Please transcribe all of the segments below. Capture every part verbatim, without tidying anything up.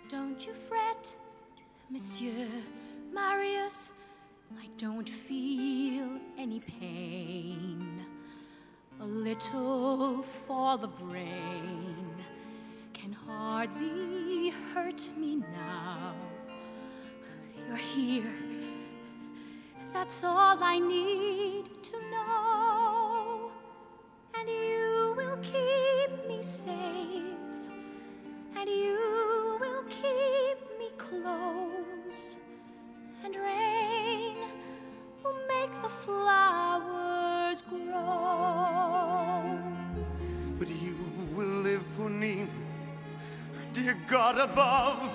Don't you fret, Monsieur Marius, I don't feel any pain. A little fall of rain can hardly hurt me now. You're here, that's all I need to know. And you will keep me safe, and you will keep me close, and rain will make the flowers grow. But you will live, Ponine, dear God above.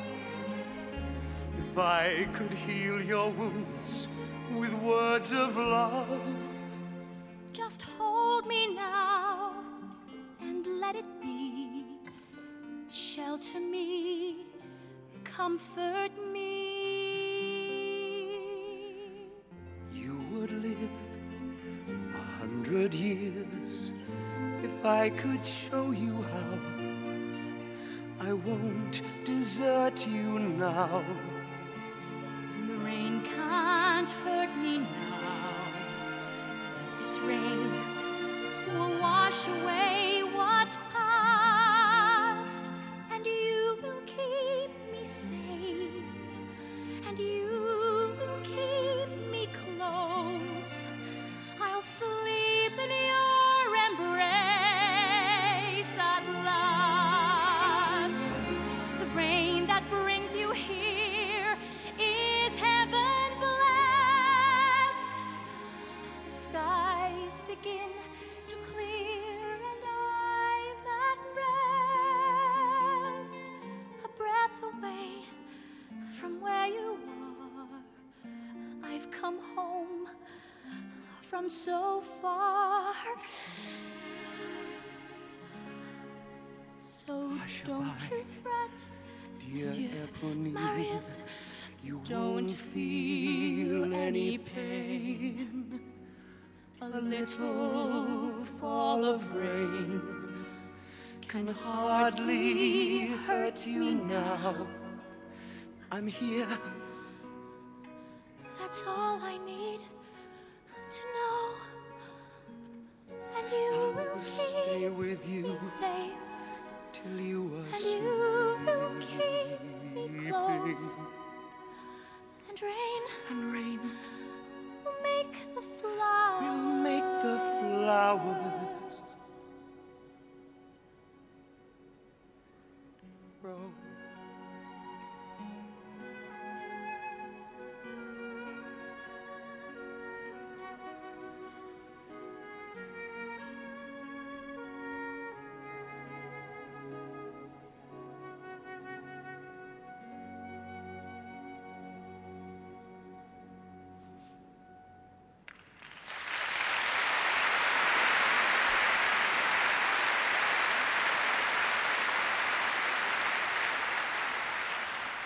If I could heal your wounds with words of love. Just hold me now and let it be. Shelter me, comfort me. You would live a hundred years if I could show you how. I won't desert you now. The rain can't hurt me now. This rain will wash away what's past, and you will keep me safe, and you will keep me close. I'll sleep in your embrace at last. The rain that brings you here is heaven blessed. The skies begin to clear and I'm at rest. A breath away from where you are, I've come home from so far. So don't you fret, Monsieur Marius, you don't won't feel any pain. A little fall of rain Can hardly hurt you now. I'm here. That's all I need to know. And you I will will stay keep with me you safe, till you are and you will keep me close. And rain And rain will make the flowers will make the flowers